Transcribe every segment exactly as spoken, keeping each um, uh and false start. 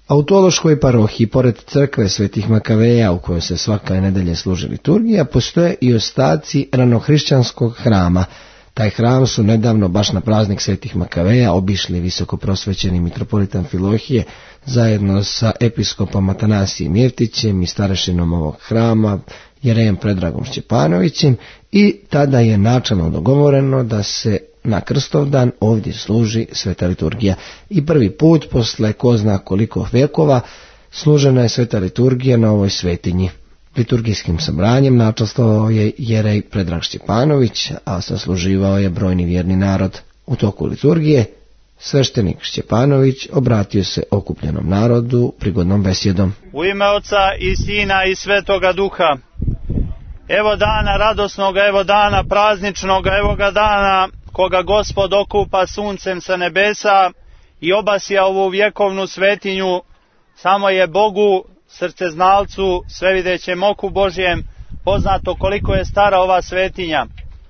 A u Tološkoj parohiji, pored crkve Svetih Makaveja u kojoj se svaka nedelje služi liturgija, postoje i ostaci ranohrišćanskog hrama. Taj hram su nedavno, baš na praznik Svetih Makaveja, obišli visokoprosvećeni mitropolit Amfilohije zajedno sa episkopom Atanasijem Jeftićem i starešinom ovog hrama, jerejem Predragom Šćepanovićem, i tada je načelno dogovoreno da se na Krstovdan ovdje služi sveta liturgija. I prvi put, posle ko zna koliko vekova, služena je sveta liturgija na ovoj svetinji. Liturgijskim sabranjem načastvovao je jerej Predrag Šćepanović, a sasluživao je brojni vjerni narod. U toku liturgije sveštenik Šćepanović obratio se okupljenom narodu prigodnom besjedom. U ime Oca i Sina i Svetoga Duha. Evo dana radosnoga, evo dana prazničnoga, evo ga dana koga Gospod okupa suncem sa nebesa i obasja ovu vjekovnu svetinju. Samo je Bogu, srceznalcu, svevidećem oku Božjem, poznato koliko je stara ova svetinja.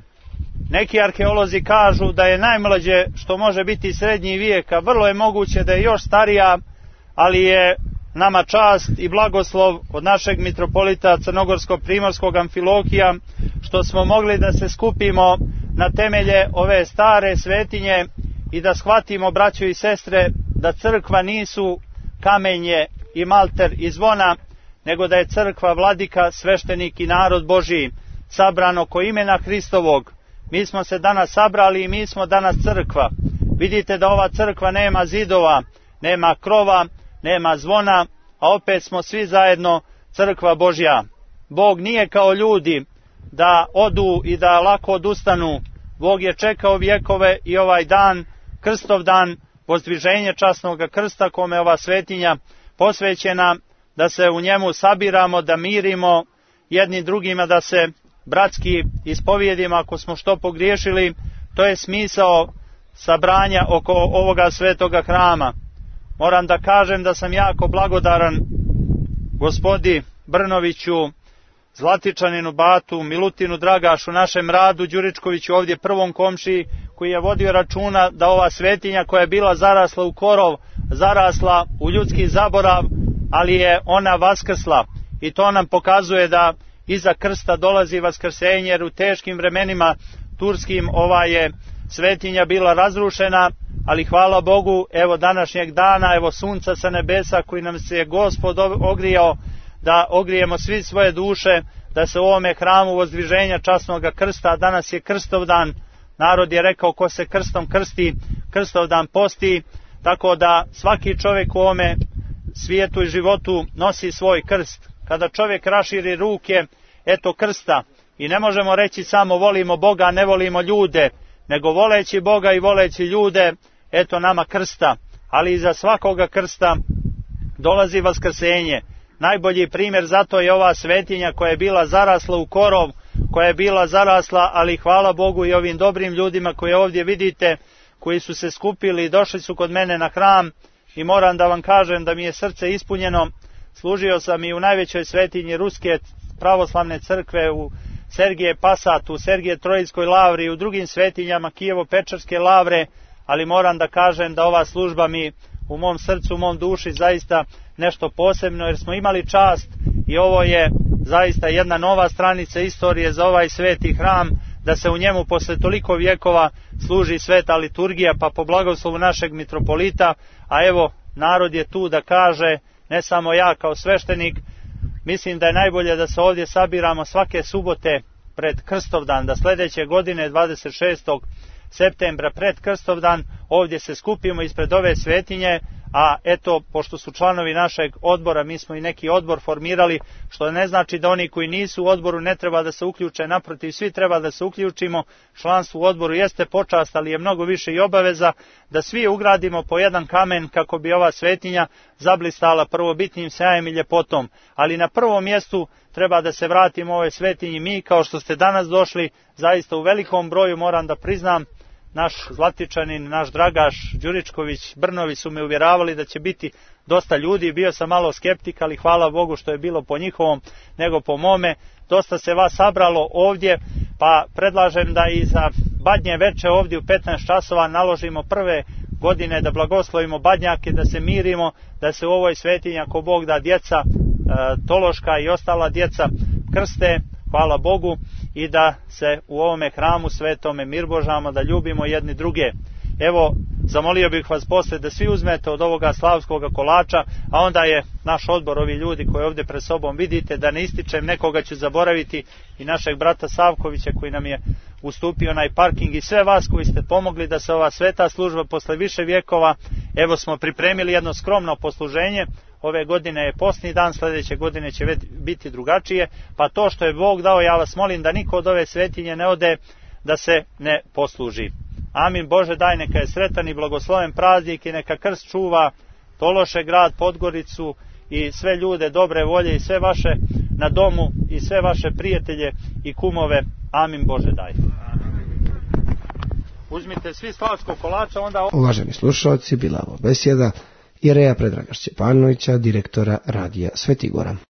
Neki arheolozi kažu da je najmlađe što može biti srednji vijek, a vrlo je moguće da je još starija, ali je nama čast i blagoslov od našeg mitropolita Crnogorsko-Primorskog Amfilohija što smo mogli da se skupimo na temelje ove stare svetinje i da shvatimo, braćo i sestre, da crkva nisu kamenje i malter i zvona, nego da je crkva vladika, sveštenik i narod Božiji, sabran oko imena Hristovog. Mi smo se danas sabrali i mi smo danas crkva. Vidite da ova crkva nema zidova, nema krova, nema zvona, a opet smo svi zajedno crkva Božja. Bog nije kao ljudi da odu i da lako odustanu. Bog je čekao vjekove i ovaj dan, Krstov dan, pozdviženje časnog krsta, kome ova svetinja posvećena, da se u njemu sabiramo, da mirimo jedni drugima, da se bratski ispovijedimo ako smo što pogriješili. To je smisao sabranja oko ovoga svetoga hrama. Moram da kažem da sam jako blagodaran gospodi Brnoviću, Zlatičaninu Batu, Milutinu Dragašu, našem Radu Đuričkoviću, ovdje prvom komšiji, koji je vodio računa da ova svetinja koja je bila zarasla u korov, zarasla u ljudski zaborav, ali je ona vaskrsla. I to nam pokazuje da iza krsta dolazi vaskrsenje, jer u teškim vremenima turskim ova je svetinja bila razrušena, ali hvala Bogu, evo današnjeg dana, evo sunca sa nebesa koji nam se je Gospod ogrijao, da ogrijemo svi svoje duše, da se u ovome hramu vozdviženja časnog krsta, danas je Krstov dan, narod je rekao ko se krstom krsti, Krstov dan posti, tako da svaki čovjek u ovome svijetu i životu nosi svoj krst. Kada čovjek raširi ruke, eto krsta, i ne možemo reći samo volimo Boga, ne volimo ljude, nego voleći Boga i voleći ljude, eto nama krsta. Ali iza svakoga krsta dolazi vaskrsenje. Najbolji primjer zato je ova svetinja koja je bila zarasla u korov, koja je bila zarasla, ali hvala Bogu i ovim dobrim ljudima koje ovdje vidite, koji su se skupili i došli su kod mene na hram, i moram da vam kažem da mi je srce ispunjeno. Služio sam i u najvećoj svetinji Ruske pravoslavne crkve, u Sergije Pasatu, u Sergije Trojskoj lavri i u drugim svetinjama Kijevo-Pečarske lavre, ali moram da kažem da ova služba mi u mom srcu, u mom duši zaista nešto posebno, jer smo imali čast i ovo je zaista jedna nova stranica istorije za ovaj sveti hram, da se u njemu posle toliko vjekova služi sveta liturgija, pa po blagoslovu našeg mitropolita, a evo narod je tu da kaže, ne samo ja kao sveštenik, mislim da je najbolje da se ovdje sabiramo svake subote pred Krstovdan, da sljedeće godine dvadeset šestog septembra pred Krstovdan ovdje se skupimo ispred ove svetinje, a eto, pošto su članovi našeg odbora, mi smo i neki odbor formirali, što ne znači da oni koji nisu u odboru ne treba da se uključe, naprotiv, svi treba da se uključimo. Članstvo u odboru jeste počast, ali je mnogo više i obaveza da svi ugradimo po jedan kamen kako bi ova svetinja zablistala prvobitnim sjajem i ljepotom. Ali na prvom mjestu treba da se vratimo ovoj svetinji mi, kao što ste danas došli, zaista u velikom broju, moram da priznam. Naš Zlatičanin, naš Dragaš, Đuričković, Brnovi su me uvjeravali da će biti dosta ljudi. Bio sam malo skeptik, ali hvala Bogu što je bilo po njihovom nego po mome. Dosta se vas sabralo ovdje, pa predlažem da i za badnje veče ovdje u petnaest časova naložimo prve godine, da blagoslovimo Badnjake, da se mirimo, da se u ovoj svetinji, ako Bog da, djeca e, Tološka i ostala djeca krste, hvala Bogu, i da se u ovome hramu svetome mirbožamo, da ljubimo jedni druge. Evo, zamolio bih vas poslije da svi uzmete od ovoga slavskog kolača, a onda je naš odbor, ovi ljudi koji ovdje pred sobom vidite, da ne ističem, nekoga ću zaboraviti, i našeg brata Savkovića koji nam je ustupio onaj parking, i sve vas koji ste pomogli da se ova sveta služba posle više vjekova, evo smo pripremili jedno skromno posluženje. Ove godine je postni dan, sljedeće godine će biti drugačije, pa to što je Bog dao, ja vas molim da niko od ove svetinje ne ode da se ne posluži. Amin. Bože daj, neka je sretan i blagosloven praznik i neka krst čuva Tološe, grad, Podgoricu i sve ljude dobre volje i sve vaše na domu i sve vaše prijatelje i kumove. Amin. Bože daj. Uzmite svi slavskog kolača, onda... Uvaženi slušalci, bila ovo besjeda Jereja Predraga Šćepanovića, direktora radija Sveti Goran.